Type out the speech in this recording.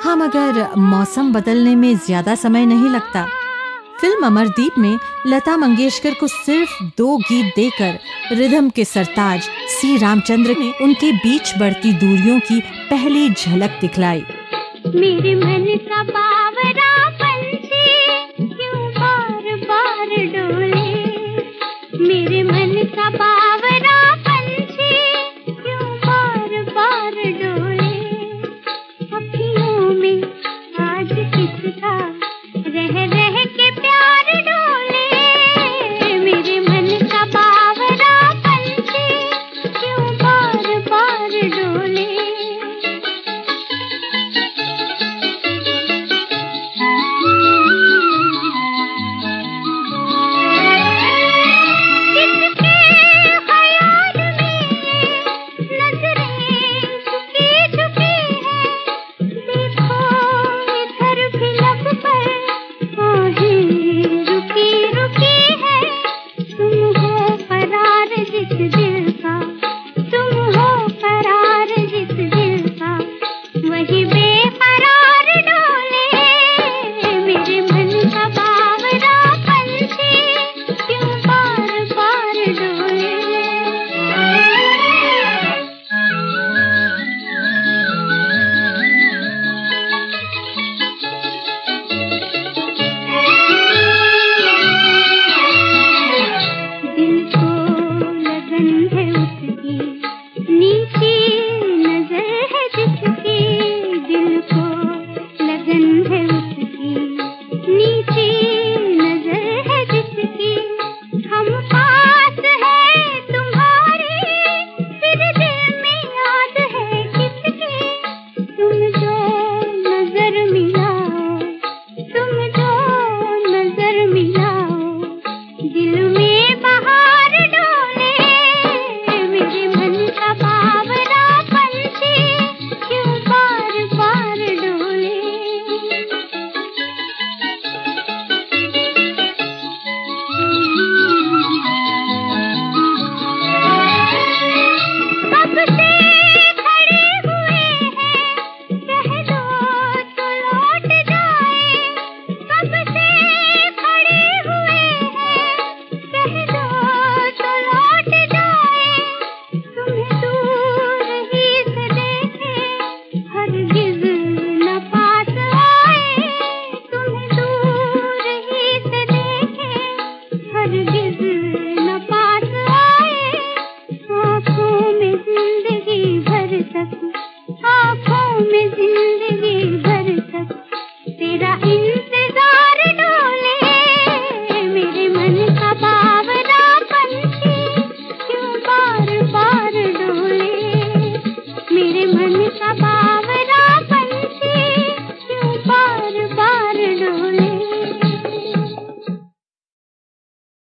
हाँ, मगर मौसम बदलने में ज्यादा समय नहीं लगता। फिल्म अमरदीप में लता मंगेशकर को सिर्फ 2 गीत देकर रिदम के सरताज सी रामचंद्र ने उनके बीच बढ़ती दूरियों की पहली झलक दिखलाई। मेरे मन का बावरा पंछी क्यों बार बार डोले, मेरे मन का बावरा पंछी क्यों बार बार डोले, अखियों में आज किसका रह रह के प्यार डोले, मेरे मन का बावरा पंछी क्यों बार बार डोले। आँखों में जिंदगी भर तक तेरा